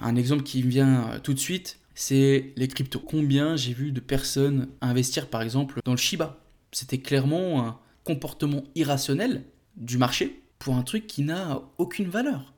Un exemple qui me vient tout de suite, c'est les cryptos. Combien j'ai vu de personnes investir par exemple dans le Shiba? C'était clairement un comportement irrationnel du marché pour un truc qui n'a aucune valeur.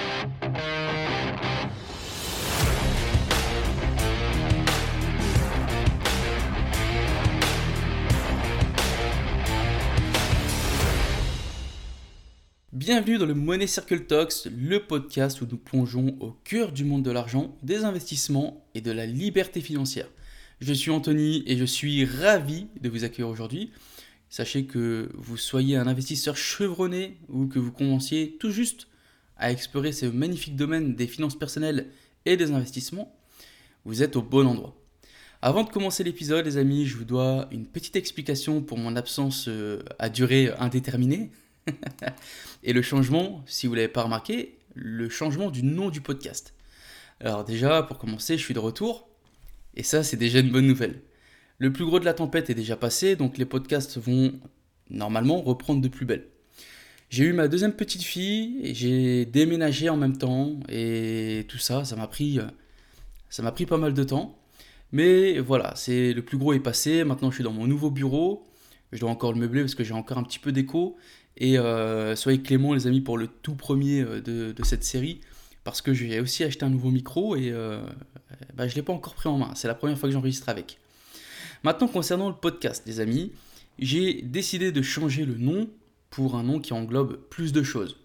Bienvenue dans le Money Circle Talks, le podcast où nous plongeons au cœur du monde de l'argent, des investissements et de la liberté financière. Je suis Anthony et je suis ravi de vous accueillir aujourd'hui. Sachez que vous soyez un investisseur chevronné ou que vous commenciez tout juste à explorer ce magnifique domaine des finances personnelles et des investissements, vous êtes au bon endroit. Avant de commencer l'épisode, les amis, je vous dois une petite explication pour mon absence à durée indéterminée. Et le changement, si vous ne l'avez pas remarqué, le changement du nom du podcast. Alors déjà, pour commencer, je suis de retour. Et ça, c'est déjà une bonne nouvelle. Le plus gros de la tempête est déjà passé, donc les podcasts vont normalement reprendre de plus belle. J'ai eu ma deuxième petite fille, et j'ai déménagé en même temps, et tout ça, ça m'a pris pas mal de temps. Mais voilà, le plus gros est passé, maintenant je suis dans mon nouveau bureau. Je dois encore le meubler parce que j'ai encore un petit peu d'écho. Et soyez cléments les amis pour le tout premier de cette série, parce que j'ai aussi acheté un nouveau micro et je ne l'ai pas encore pris en main, c'est la première fois que j'enregistre avec. Maintenant concernant le podcast les amis, j'ai décidé de changer le nom pour un nom qui englobe plus de choses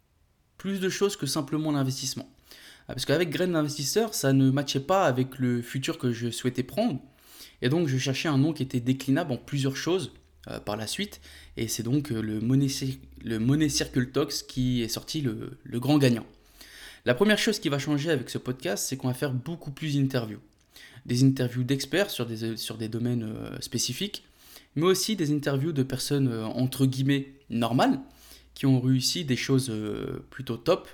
que simplement l'investissement. Parce qu'avec Graines d'investisseur, ça ne matchait pas avec le futur que je souhaitais prendre, et donc je cherchais un nom qui était déclinable en plusieurs choses par la suite, et c'est donc le Money Circle Talks qui est sorti le grand gagnant. La première chose qui va changer avec ce podcast, c'est qu'on va faire beaucoup plus d'interviews. Des interviews d'experts sur des domaines spécifiques, mais aussi des interviews de personnes entre guillemets normales, qui ont réussi des choses plutôt top,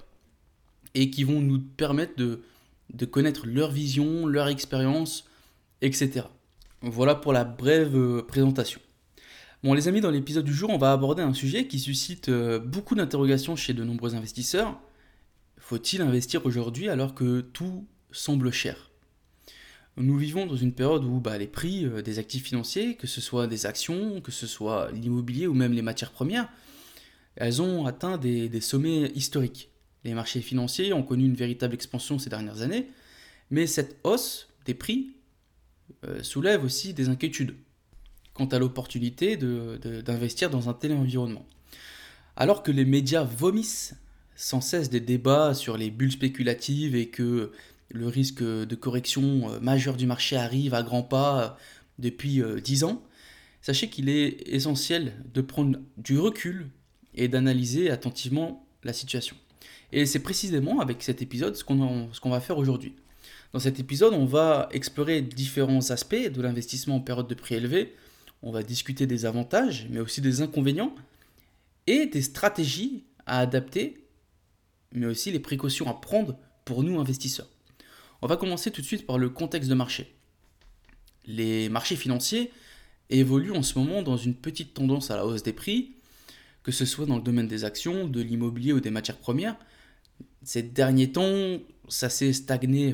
et qui vont nous permettre de connaître leur vision, leur expérience, etc. Voilà pour la brève présentation. Bon les amis, dans l'épisode du jour, on va aborder un sujet qui suscite beaucoup d'interrogations chez de nombreux investisseurs. Faut-il investir aujourd'hui alors que tout semble cher ? Nous vivons dans une période où les prix des actifs financiers, que ce soit des actions, que ce soit l'immobilier ou même les matières premières, elles ont atteint des sommets historiques. Les marchés financiers ont connu une véritable expansion ces dernières années, mais cette hausse des prix soulève aussi des inquiétudes quant à l'opportunité d'investir dans un tel environnement. Alors que les médias vomissent sans cesse des débats sur les bulles spéculatives et que le risque de correction majeure du marché arrive à grands pas depuis 10 ans, sachez qu'il est essentiel de prendre du recul et d'analyser attentivement la situation. Et c'est précisément avec cet épisode ce qu'on va faire aujourd'hui. Dans cet épisode, on va explorer différents aspects de l'investissement en période de prix élevés. On va discuter des avantages, mais aussi des inconvénients et des stratégies à adapter, mais aussi les précautions à prendre pour nous investisseurs. On va commencer tout de suite par le contexte de marché. Les marchés financiers évoluent en ce moment dans une petite tendance à la hausse des prix, que ce soit dans le domaine des actions, de l'immobilier ou des matières premières. Ces derniers temps, ça s'est stagné,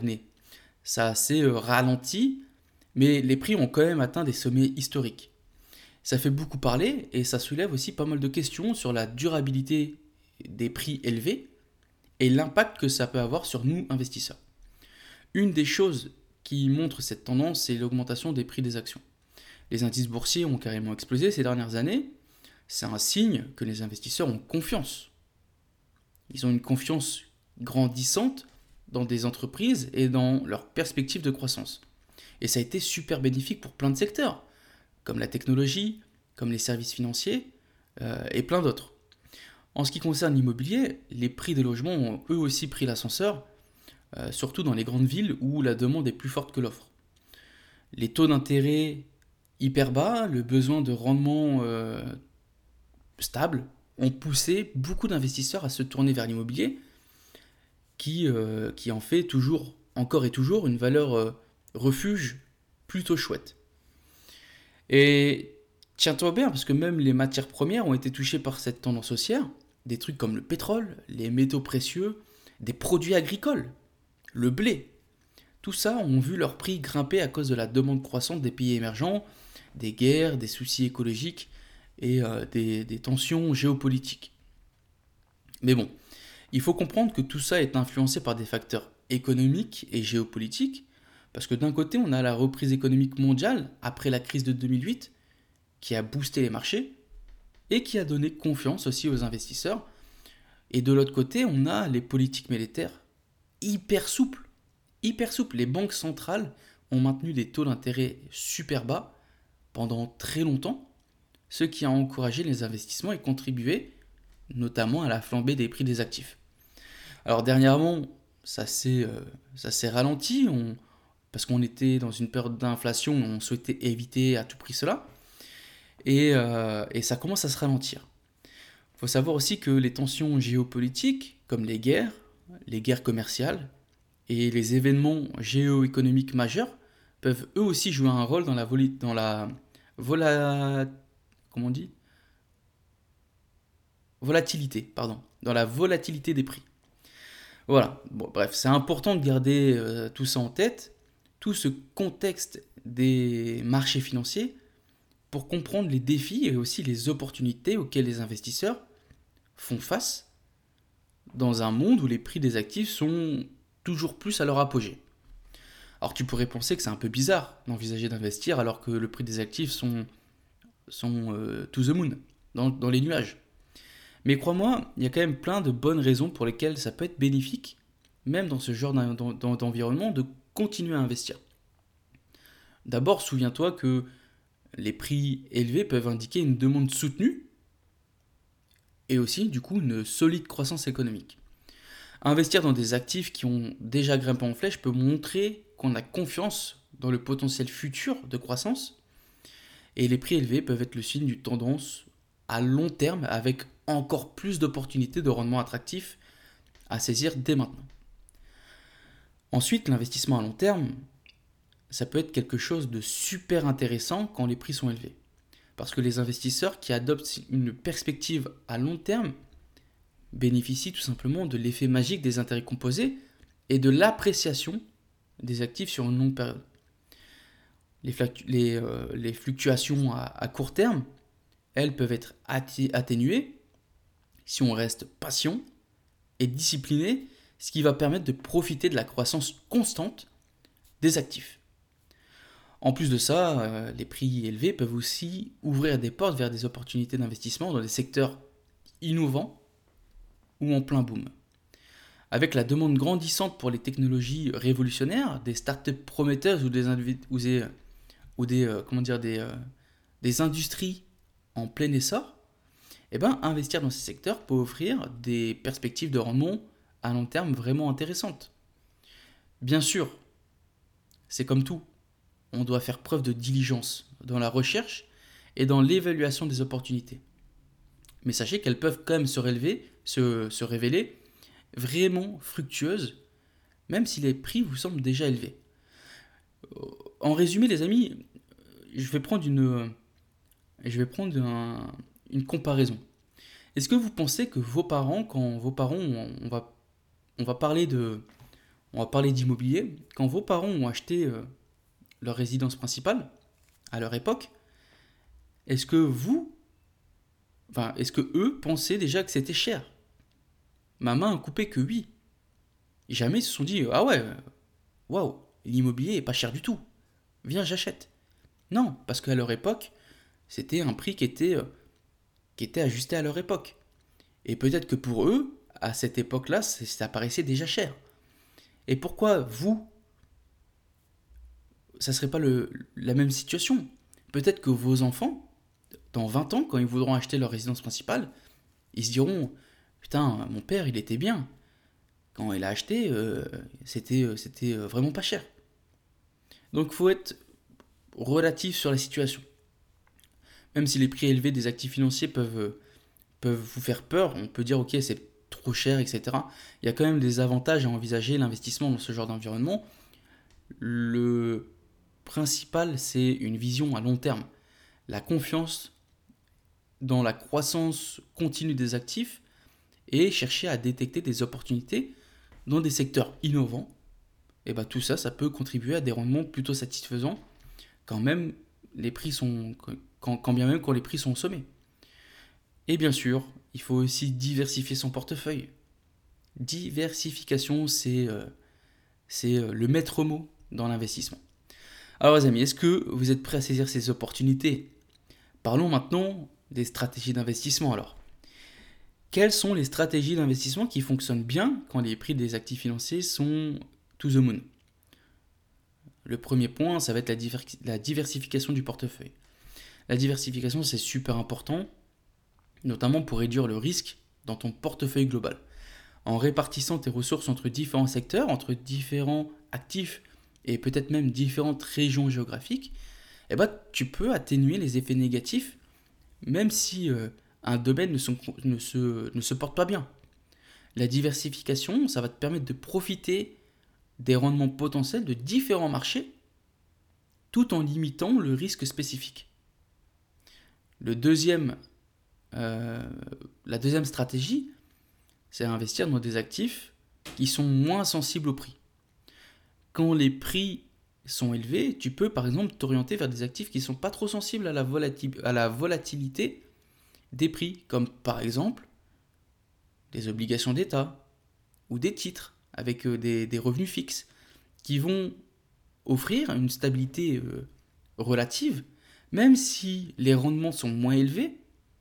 ça s'est ralenti, mais les prix ont quand même atteint des sommets historiques. Ça fait beaucoup parler et ça soulève aussi pas mal de questions sur la durabilité des prix élevés et l'impact que ça peut avoir sur nous, investisseurs. Une des choses qui montre cette tendance, c'est l'augmentation des prix des actions. Les indices boursiers ont carrément explosé ces dernières années. C'est un signe que les investisseurs ont confiance. Ils ont une confiance grandissante dans des entreprises et dans leurs perspectives de croissance. Et ça a été super bénéfique pour plein de secteurs, comme la technologie, comme les services financiers et plein d'autres. En ce qui concerne l'immobilier, les prix des logements ont eux aussi pris l'ascenseur, surtout dans les grandes villes où la demande est plus forte que l'offre. Les taux d'intérêt hyper bas, le besoin de rendement stable, ont poussé beaucoup d'investisseurs à se tourner vers l'immobilier, qui en fait encore et toujours une valeur refuge plutôt chouette. Et tiens-toi bien, parce que même les matières premières ont été touchées par cette tendance haussière, des trucs comme le pétrole, les métaux précieux, des produits agricoles, le blé. Tout ça ont vu leur prix grimper à cause de la demande croissante des pays émergents, des guerres, des soucis écologiques et des tensions géopolitiques. Mais bon, il faut comprendre que tout ça est influencé par des facteurs économiques et géopolitiques, parce que d'un côté, on a la reprise économique mondiale après la crise de 2008, qui a boosté les marchés et qui a donné confiance aussi aux investisseurs. Et de l'autre côté, on a les politiques monétaires hyper souples. Hyper souples. Les banques centrales ont maintenu des taux d'intérêt super bas pendant très longtemps, ce qui a encouragé les investissements et contribué notamment à la flambée des prix des actifs. Alors dernièrement, ça s'est ralenti, parce qu'on était dans une période d'inflation, on souhaitait éviter à tout prix cela, et ça commence à se ralentir. Il faut savoir aussi que les tensions géopolitiques, comme les guerres commerciales et les événements géoéconomiques majeurs, peuvent eux aussi jouer un rôle dans comment on dit volatilité, dans la volatilité des prix. Voilà, bon, bref, c'est important de garder tout ça en tête, tout ce contexte des marchés financiers, pour comprendre les défis et aussi les opportunités auxquelles les investisseurs font face dans un monde où les prix des actifs sont toujours plus à leur apogée. Alors tu pourrais penser que c'est un peu bizarre d'envisager d'investir alors que le prix des actifs sont to the moon, dans les nuages. Mais crois-moi, il y a quand même plein de bonnes raisons pour lesquelles ça peut être bénéfique, même dans ce genre d'environnement, de continuer à investir. D'abord, souviens-toi que les prix élevés peuvent indiquer une demande soutenue et aussi, du coup, une solide croissance économique. Investir dans des actifs qui ont déjà grimpé en flèche peut montrer qu'on a confiance dans le potentiel futur de croissance, et les prix élevés peuvent être le signe d'une tendance à long terme avec encore plus d'opportunités de rendement attractifs à saisir dès maintenant. Ensuite, l'investissement à long terme, ça peut être quelque chose de super intéressant quand les prix sont élevés. Parce que les investisseurs qui adoptent une perspective à long terme bénéficient tout simplement de l'effet magique des intérêts composés et de l'appréciation des actifs sur une longue période. Les fluctuations à court terme, elles peuvent être atténuées si on reste patient et discipliné, ce qui va permettre de profiter de la croissance constante des actifs. En plus de ça, les prix élevés peuvent aussi ouvrir des portes vers des opportunités d'investissement dans des secteurs innovants ou en plein boom. Avec la demande grandissante pour les technologies révolutionnaires, des startups prometteuses ou des industries en plein essor, investir dans ces secteurs peut offrir des perspectives de rendement à long terme vraiment intéressantes. Bien sûr, c'est comme tout, on doit faire preuve de diligence dans la recherche et dans l'évaluation des opportunités. Mais sachez qu'elles peuvent quand même se révéler vraiment fructueuses, même si les prix vous semblent déjà élevés. En résumé, les amis, je vais prendre une comparaison. Est-ce que vous pensez que vos parents, on va parler d'immobilier, quand vos parents ont acheté leur résidence principale à leur époque, est-ce que eux pensaient déjà que c'était cher? Ma main a coupé que oui. Jamais ils se sont dit ah ouais, waouh, l'immobilier est pas cher du tout. Viens, j'achète. Non, parce qu'à leur époque, c'était un prix qui était ajusté à leur époque. Et peut-être que pour eux, à cette époque-là, ça paraissait déjà cher. Et pourquoi vous, ça serait pas la même situation? Peut-être que vos enfants, dans 20 ans, quand ils voudront acheter leur résidence principale, ils se diront putain, mon père, il était bien. Quand il a acheté, c'était vraiment pas cher. Donc il faut être relatif sur la situation. Même si les prix élevés des actifs financiers peuvent vous faire peur, on peut dire ok, c'est trop cher, etc. Il y a quand même des avantages à envisager l'investissement dans ce genre d'environnement. Le principal, c'est une vision à long terme. La confiance dans la croissance continue des actifs et chercher à détecter des opportunités dans des secteurs innovants et tout ça, ça peut contribuer à des rendements plutôt satisfaisants quand même les prix sont, quand bien même quand les prix sont au sommet. Et bien sûr, il faut aussi diversifier son portefeuille. Diversification, c'est le maître mot dans l'investissement. Alors les amis, est-ce que vous êtes prêts à saisir ces opportunités? Parlons maintenant des stratégies d'investissement alors. Quelles sont les stratégies d'investissement qui fonctionnent bien quand les prix des actifs financiers sont to the moon? Le premier point, ça va être la diversification du portefeuille. La diversification, c'est super important, notamment pour réduire le risque dans ton portefeuille global. En répartissant tes ressources entre différents secteurs, entre différents actifs et peut-être même différentes régions géographiques, tu peux atténuer les effets négatifs, même si un domaine ne se porte pas bien. La diversification, ça va te permettre de profiter des rendements potentiels de différents marchés, tout en limitant le risque spécifique. La deuxième stratégie, c'est investir dans des actifs qui sont moins sensibles au prix. Quand les prix sont élevés, tu peux par exemple t'orienter vers des actifs qui ne sont pas trop sensibles à la volatilité des prix, comme par exemple des obligations d'État ou des titres avec des revenus fixes qui vont offrir une stabilité relative, même si les rendements sont moins élevés,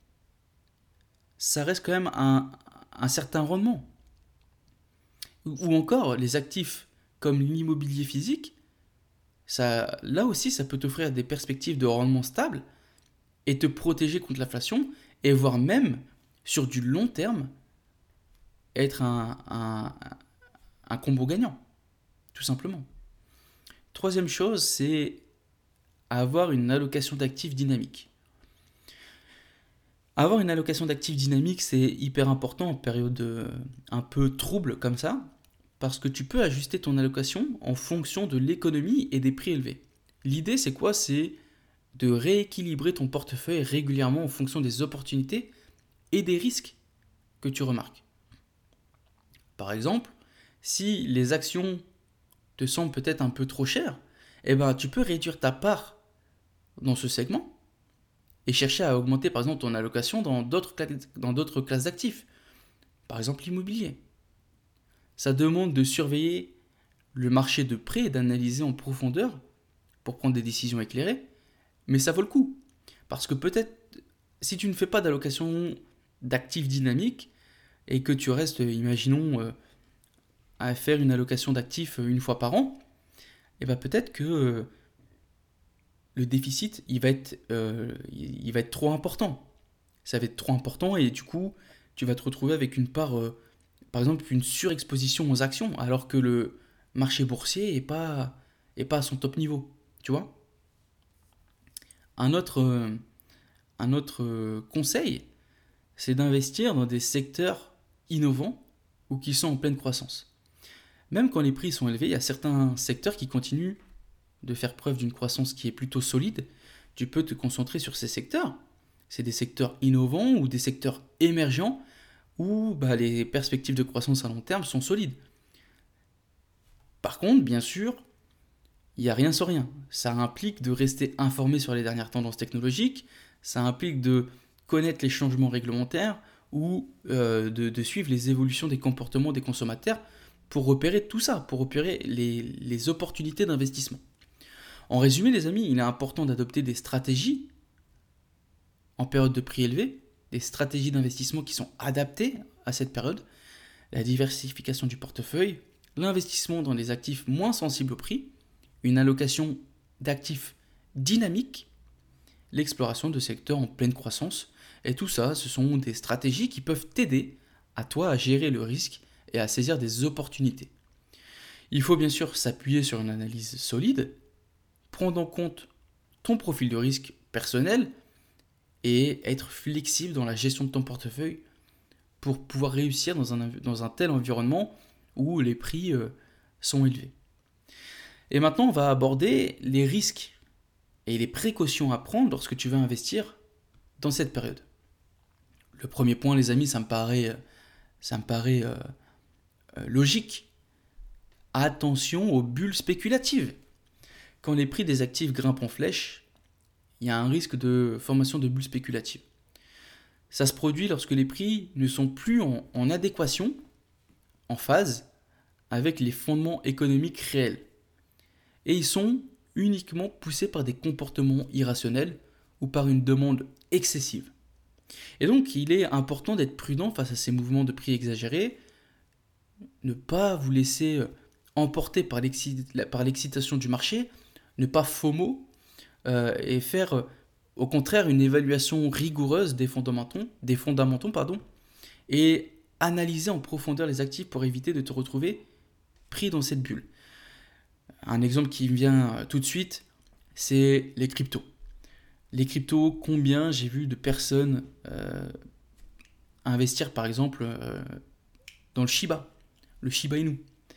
ça reste quand même un certain rendement. Ou encore les actifs comme l'immobilier physique, là aussi ça peut t'offrir des perspectives de rendement stable et te protéger contre l'inflation, et voire même sur du long terme être un combo gagnant, tout simplement. Troisième chose, c'est avoir une allocation d'actifs dynamique. Avoir une allocation d'actifs dynamique, c'est hyper important en période un peu trouble comme ça, parce que tu peux ajuster ton allocation en fonction de l'économie et des prix élevés. L'idée, c'est quoi? C'est de rééquilibrer ton portefeuille régulièrement en fonction des opportunités et des risques que tu remarques. Par exemple, si les actions te semblent peut-être un peu trop chères, tu peux réduire ta part dans ce segment et chercher à augmenter par exemple ton allocation dans d'autres classes d'actifs. Par exemple l'immobilier. Ça demande de surveiller le marché de près et d'analyser en profondeur pour prendre des décisions éclairées, mais ça vaut le coup. Parce que peut-être, si tu ne fais pas d'allocation d'actifs dynamiques et que tu restes, imaginons, à faire une allocation d'actifs une fois par an, peut-être que le déficit, il va être trop important. Ça va être trop important et du coup, tu vas te retrouver avec une part, par exemple, une surexposition aux actions, alors que le marché boursier est pas à son top niveau. Tu vois? Un autre conseil, c'est d'investir dans des secteurs innovants ou qui sont en pleine croissance. Même quand les prix sont élevés, il y a certains secteurs qui continuent de faire preuve d'une croissance qui est plutôt solide. Tu peux te concentrer sur ces secteurs. C'est des secteurs innovants ou des secteurs émergents où les perspectives de croissance à long terme sont solides. Par contre, bien sûr, il n'y a rien sans rien. Ça implique de rester informé sur les dernières tendances technologiques, ça implique de connaître les changements réglementaires ou de suivre les évolutions des comportements des consommateurs pour repérer tout ça, pour repérer les opportunités d'investissement. En résumé, les amis, il est important d'adopter des stratégies en période de prix élevé, des stratégies d'investissement qui sont adaptées à cette période, la diversification du portefeuille, l'investissement dans des actifs moins sensibles au prix, une allocation d'actifs dynamiques, l'exploration de secteurs en pleine croissance. Et tout ça, ce sont des stratégies qui peuvent t'aider à toi à gérer le risque et à saisir des opportunités. Il faut bien sûr s'appuyer sur une analyse solide, prendre en compte ton profil de risque personnel et être flexible dans la gestion de ton portefeuille pour pouvoir réussir dans un tel environnement où les prix sont élevés. Et maintenant, on va aborder les risques et les précautions à prendre lorsque tu veux investir dans cette période. Le premier point, les amis, ça me paraît logique. attention aux bulles spéculatives. Quand les prix des actifs grimpent en flèche, il y a un risque de formation de bulles spéculatives. Ça se produit lorsque les prix ne sont plus en adéquation, en phase, avec les fondements économiques réels. Et ils sont uniquement poussés par des comportements irrationnels ou par une demande excessive. Et donc, il est important d'être prudent face à ces mouvements de prix exagérés, ne pas vous laisser emporter par l'excitation du marché, ne pas FOMO, et faire au contraire une évaluation rigoureuse des fondamentaux, et analyser en profondeur les actifs pour éviter de te retrouver pris dans cette bulle. Un exemple qui me vient tout de suite, c'est les cryptos. Les cryptos, combien j'ai vu de personnes investir par exemple dans le Shiba Inu.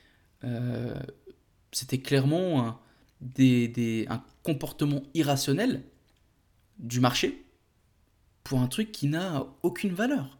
C'était clairement un comportement irrationnel du marché pour un truc qui n'a aucune valeur.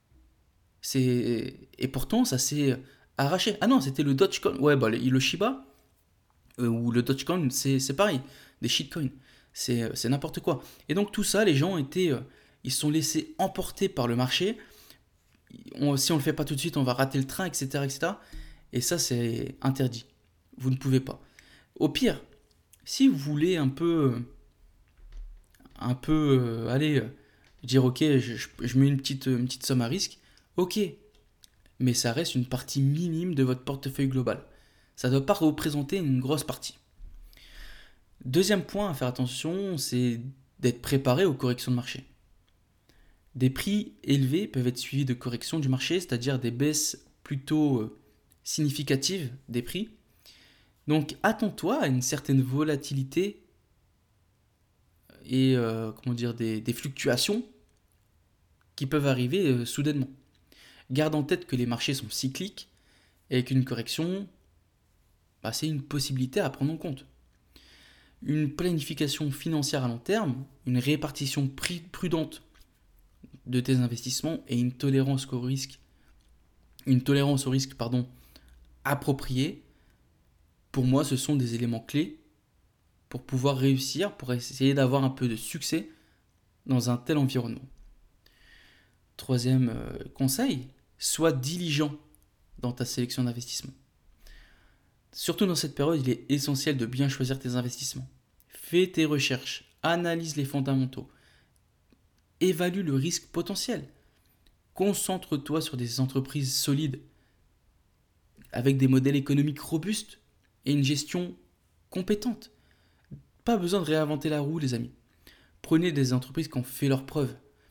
Et pourtant, ça s'est arraché. Ah non, c'était le Dogecoin. Ouais, bah, le Shiba ou le Dogecoin, c'est pareil. Des shitcoins. C'est n'importe quoi. Et donc tout ça, les gens ils se sont laissés emporter par le marché. Si on ne le fait pas tout de suite, on va rater le train, etc. etc. Et ça, c'est interdit. Vous ne pouvez pas. Au pire, si vous voulez un peu dire ok, je mets une petite somme à risque, ok, mais ça reste une partie minime de votre portefeuille global. Ça ne doit pas représenter une grosse partie. Deuxième point à faire attention, c'est d'être préparé aux corrections de marché. Des prix élevés peuvent être suivis de corrections du marché, c'est-à-dire des baisses plutôt significatives des prix. Donc attends-toi à une certaine volatilité et des fluctuations qui peuvent arriver soudainement. Garde en tête que les marchés sont cycliques et qu'une correction, c'est une possibilité à prendre en compte. Une planification financière à long terme, une répartition prudente de tes investissements et une tolérance au risque appropriée, pour moi, ce sont des éléments clés pour pouvoir réussir, pour essayer d'avoir un peu de succès dans un tel environnement. Troisième conseil, sois diligent dans ta sélection d'investissement. Surtout dans cette période, il est essentiel de bien choisir tes investissements. Fais tes recherches, analyse les fondamentaux, évalue le risque potentiel. Concentre-toi sur des entreprises solides, avec des modèles économiques robustes et une gestion compétente. Pas besoin de réinventer la roue, les amis. Prenez des entreprises qui ont fait leurs preuves.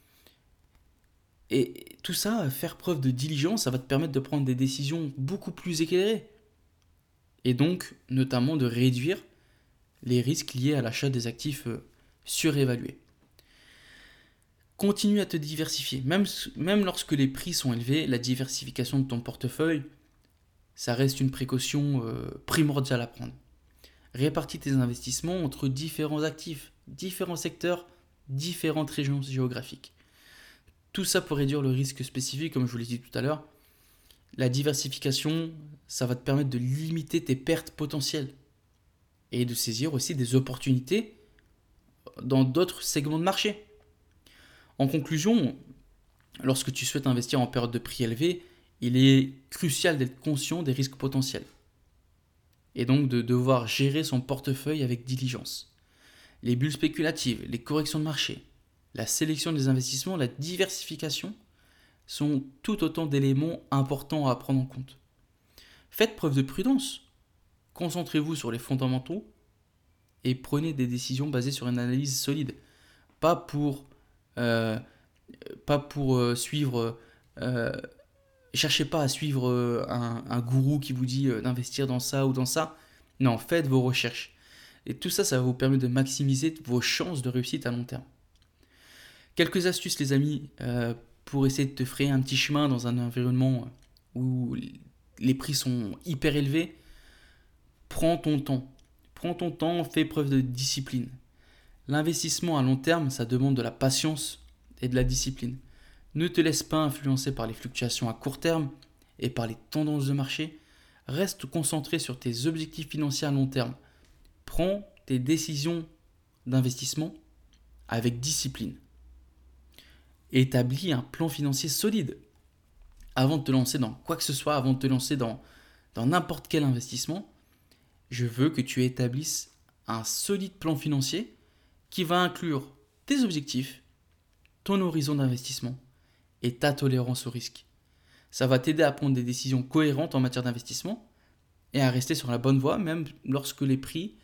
Et tout ça, faire preuve de diligence, ça va te permettre de prendre des décisions beaucoup plus éclairées. Et donc, notamment, de réduire les risques liés à l'achat des actifs surévalués. Continue à te diversifier. Même lorsque les prix sont élevés, la diversification de ton portefeuille, ça reste une précaution primordiale à prendre. Répartis tes investissements entre différents actifs, différents secteurs, différentes régions géographiques. Tout ça pour réduire le risque spécifique, comme je vous l'ai dit tout à l'heure. La diversification, ça va te permettre de limiter tes pertes potentielles et de saisir aussi des opportunités dans d'autres segments de marché. En conclusion, lorsque tu souhaites investir en période de prix élevée, il est crucial d'être conscient des risques potentiels et donc de devoir gérer son portefeuille avec diligence. Les bulles spéculatives, les corrections de marché, la sélection des investissements, la diversification sont tout autant d'éléments importants à prendre en compte. Faites preuve de prudence, concentrez-vous sur les fondamentaux et prenez des décisions basées sur une analyse solide, pas pour suivre. Cherchez pas à suivre un gourou qui vous dit d'investir dans ça ou dans ça. Non, faites vos recherches. Et tout ça, ça va vous permettre de maximiser vos chances de réussite à long terme. Quelques astuces, les amis, pour essayer de te frayer un petit chemin dans un environnement où les prix sont hyper élevés. Prends ton temps. Prends ton temps, fais preuve de discipline. L'investissement à long terme, ça demande de la patience et de la discipline. Ne te laisse pas influencer par les fluctuations à court terme et par les tendances de marché. Reste concentré sur tes objectifs financiers à long terme. Prends tes décisions d'investissement avec discipline. Établis un plan financier solide. Avant de te lancer dans quoi que ce soit, avant de te lancer dans n'importe quel investissement, je veux que tu établisses un solide plan financier qui va inclure tes objectifs, ton horizon d'investissement et ta tolérance au risque. Ça va t'aider à prendre des décisions cohérentes en matière d'investissement et à rester sur la bonne voie même lorsque les prix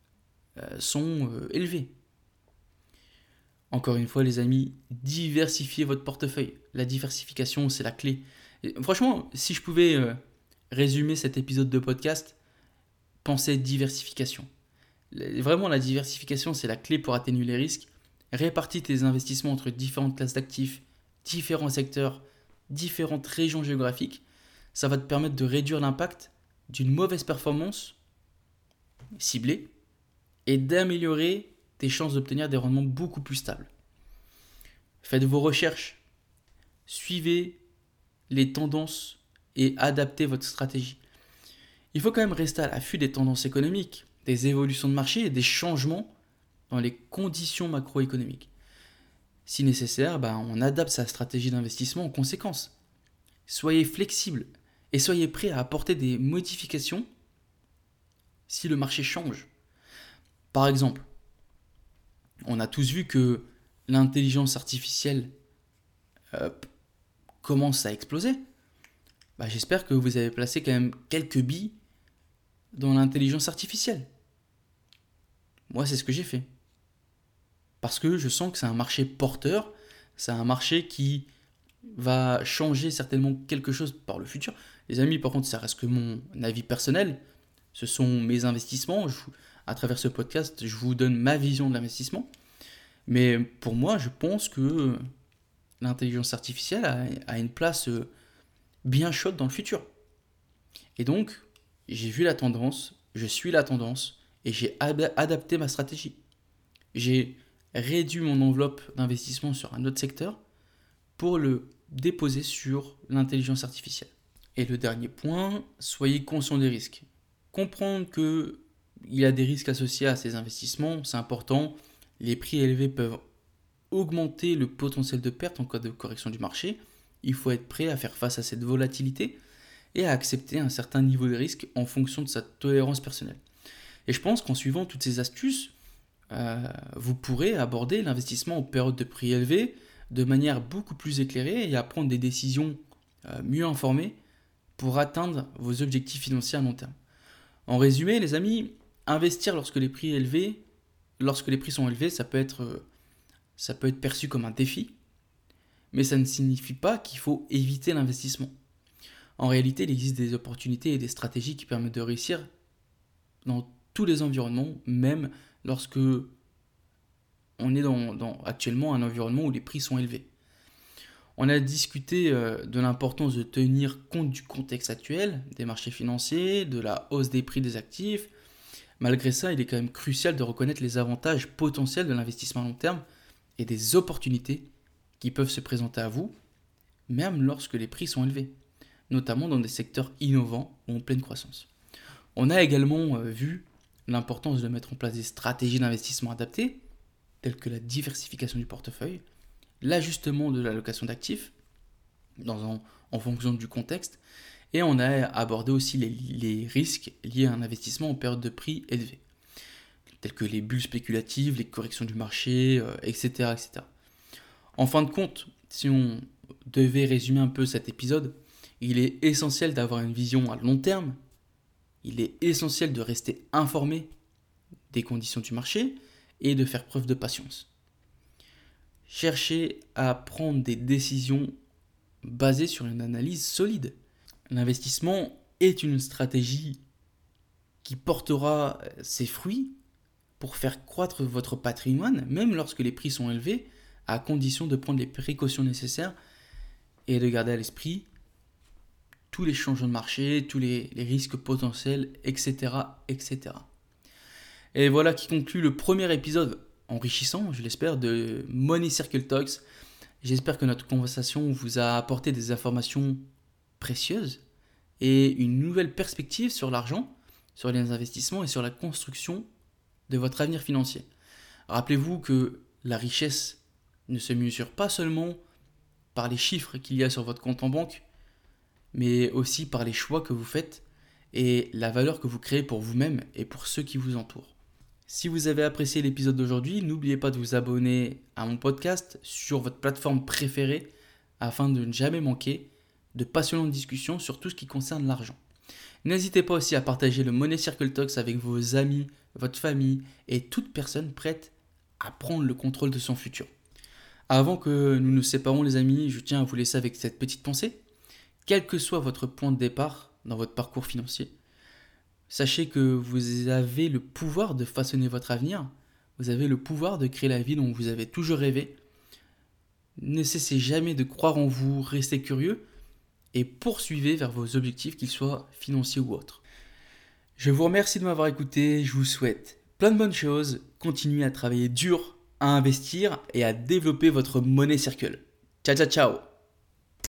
sont élevés. Encore une fois les amis, diversifiez votre portefeuille. La diversification, c'est la clé. Et franchement, si je pouvais résumer cet épisode de podcast, pensez diversification. Vraiment, la diversification, c'est la clé pour atténuer les risques. Répartis tes investissements entre différentes classes d'actifs, différents secteurs, différentes régions géographiques. Ça va te permettre de réduire l'impact d'une mauvaise performance ciblée et d'améliorer tes chances d'obtenir des rendements beaucoup plus stables. Faites vos recherches, suivez les tendances et adaptez votre stratégie. Il faut quand même rester à l'affût des tendances économiques, des évolutions de marché et des changements dans les conditions macroéconomiques. Si nécessaire, on adapte sa stratégie d'investissement en conséquence. Soyez flexible et soyez prêt à apporter des modifications si le marché change. Par exemple, on a tous vu que l'intelligence artificielle commence à exploser. J'espère que vous avez placé quand même quelques billes dans l'intelligence artificielle. Moi, c'est ce que j'ai fait. Parce que je sens que c'est un marché porteur, c'est un marché qui va changer certainement quelque chose par le futur. Les amis, par contre, ça reste que mon avis personnel. Ce sont mes investissements. À travers ce podcast, je vous donne ma vision de l'investissement. Mais pour moi, je pense que l'intelligence artificielle a une place bien chaude dans le futur. Et donc, j'ai vu la tendance, je suis la tendance et j'ai adapté ma stratégie. J'ai réduit mon enveloppe d'investissement sur un autre secteur pour le déposer sur l'intelligence artificielle. Et le dernier point, soyez conscient des risques. Comprendre qu'il y a des risques associés à ces investissements, c'est important. Les prix élevés peuvent augmenter le potentiel de perte en cas de correction du marché. Il faut être prêt à faire face à cette volatilité et à accepter un certain niveau de risque en fonction de sa tolérance personnelle. Et je pense qu'en suivant toutes ces astuces, vous pourrez aborder l'investissement en période de prix élevés de manière beaucoup plus éclairée et à prendre des décisions mieux informées pour atteindre vos objectifs financiers à long terme. En résumé, les amis, investir lorsque les prix sont élevés, ça peut être perçu comme un défi, mais ça ne signifie pas qu'il faut éviter l'investissement. En réalité, il existe des opportunités et des stratégies qui permettent de réussir dans tous les environnements, même lorsque on est dans actuellement un environnement où les prix sont élevés. On a discuté de l'importance de tenir compte du contexte actuel, des marchés financiers, de la hausse des prix des actifs. Malgré ça, il est quand même crucial de reconnaître les avantages potentiels de l'investissement à long terme et des opportunités qui peuvent se présenter à vous, même lorsque les prix sont élevés, notamment dans des secteurs innovants ou en pleine croissance. On a également vu l'importance de mettre en place des stratégies d'investissement adaptées, telles que la diversification du portefeuille, l'ajustement de l'allocation d'actifs en fonction du contexte, et on a abordé aussi les risques liés à un investissement en période de prix élevée, tels que les bulles spéculatives, les corrections du marché, etc., etc. En fin de compte, si on devait résumer un peu cet épisode, il est essentiel d'avoir une vision à long terme, il est essentiel de rester informé des conditions du marché et de faire preuve de patience. Cherchez à prendre des décisions basées sur une analyse solide. L'investissement est une stratégie qui portera ses fruits pour faire croître votre patrimoine, même lorsque les prix sont élevés, à condition de prendre les précautions nécessaires et de garder à l'esprit tous les changements de marché, tous les risques potentiels, etc., etc. Et voilà qui conclut le premier épisode enrichissant, je l'espère, de Money Circle Talks. J'espère que notre conversation vous a apporté des informations précieuses et une nouvelle perspective sur l'argent, sur les investissements et sur la construction de votre avenir financier. Rappelez-vous que la richesse ne se mesure pas seulement par les chiffres qu'il y a sur votre compte en banque, mais aussi par les choix que vous faites et la valeur que vous créez pour vous-même et pour ceux qui vous entourent. Si vous avez apprécié l'épisode d'aujourd'hui, n'oubliez pas de vous abonner à mon podcast sur votre plateforme préférée afin de ne jamais manquer de passionnantes discussions sur tout ce qui concerne l'argent. N'hésitez pas aussi à partager le Money Circle Talks avec vos amis, votre famille et toute personne prête à prendre le contrôle de son futur. Avant que nous nous séparons les amis, je tiens à vous laisser avec cette petite pensée. Quel que soit votre point de départ dans votre parcours financier, sachez que vous avez le pouvoir de façonner votre avenir, vous avez le pouvoir de créer la vie dont vous avez toujours rêvé. Ne cessez jamais de croire en vous, restez curieux et poursuivez vers vos objectifs, qu'ils soient financiers ou autres. Je vous remercie de m'avoir écouté, je vous souhaite plein de bonnes choses, continuez à travailler dur, à investir et à développer votre Money Circle. Ciao ciao ciao.